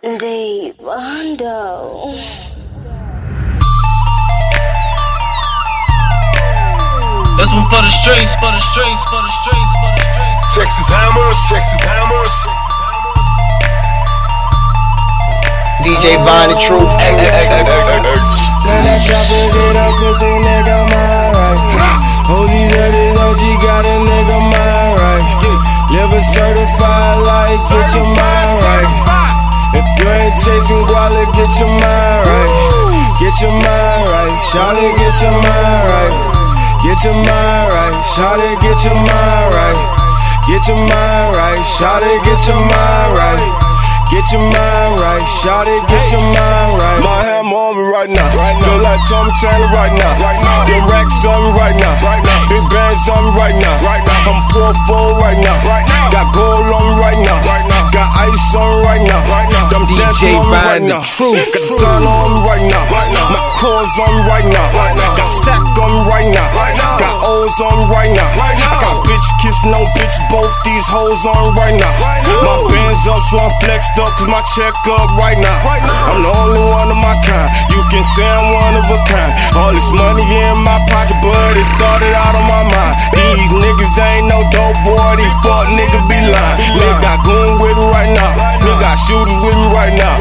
Deep Hondo. This one for the streets, for the streets, for the streets, for the streets. Texas Hammers, Texas Hammers. DJ Vine the Truth. Now that chopper get up, pussy nigga, mind right. Hold these others, OG got a nigga, mind right. Liver certified, like, get your mind right. If you ain't chasing guala, get your mind right. Get your mind right. Shawty, get your mind right. Get your mind right. Shawty, get your mind right. Get your mind right. Shawty, get your mind right. Get your mind right, shawty, get your mind right. My hammer on me right now, feel like Tom Taylor right now. Them racks on me right now, big bands on me right now. I'm poor full right now, got gold on me right now, got ice on me right now. Them dancing on me right now, got the sun on me right now. My cores on me right now, got sack on me right now, got O's on me right now. I got bitch kissing on bitch, both these hoes on me right now. My bands up so I'm flexed up cause my check up right now. I'm the only one of my kind. You can say I'm one of a kind. All this money in my pocket, but it started out on my mind. These niggas ain't no dope boy. These fuck niggas be lying. Nigga got goon with me right now. Nigga got shooters with me right now.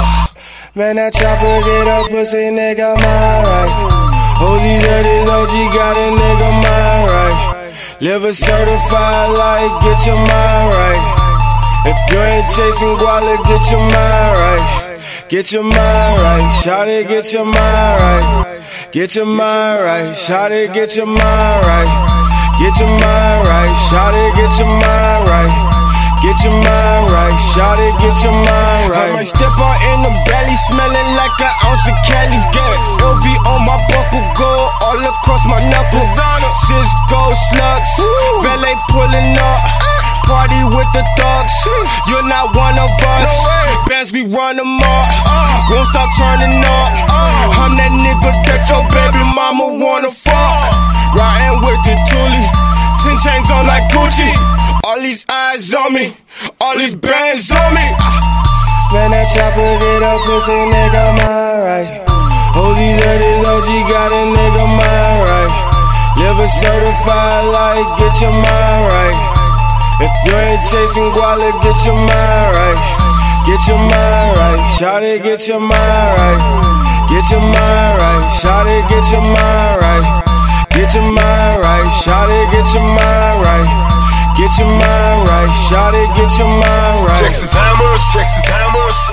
Man, that chopper get up, pussy nigga, mind right. Hold these others, OG got a nigga, mind right. Liver certified, like, get your mind right. If you ain't chasing guala, get your mind right. Get your mind right. Shawty, get your mind right. Get your mind right. Shawty, get your mind right. Get your mind right. Shawty, get your mind right. Get your mind right. Shawty, get your mind right. I might step out in the belly, smelling like an ounce of Cali gas. LV on my buckle, gold all across my knuckles. Cisco slugs, valet pulling up. Party with the thugs, you're not one of us. Bands, we run them up, won't stop turning up. I'm that nigga that your baby mama wanna fuck. Riding with the Thule, 10 chains on like Gucci. All these eyes on me, all these bands on me. Man, that chopper get up, pussy nigga, mind right. Hold these others, OG got a nigga, mind right. Liver certified, like, get your mind right. If you ain't chasing guala, get your mind right. Get your mind right. Shawty, get your mind right. Get your mind right. Shawty, get your mind right. Get your mind right. Shawty, get your mind right. Get your mind right. Shawty, get your mind right. Texas Hammers, Texas Hammers.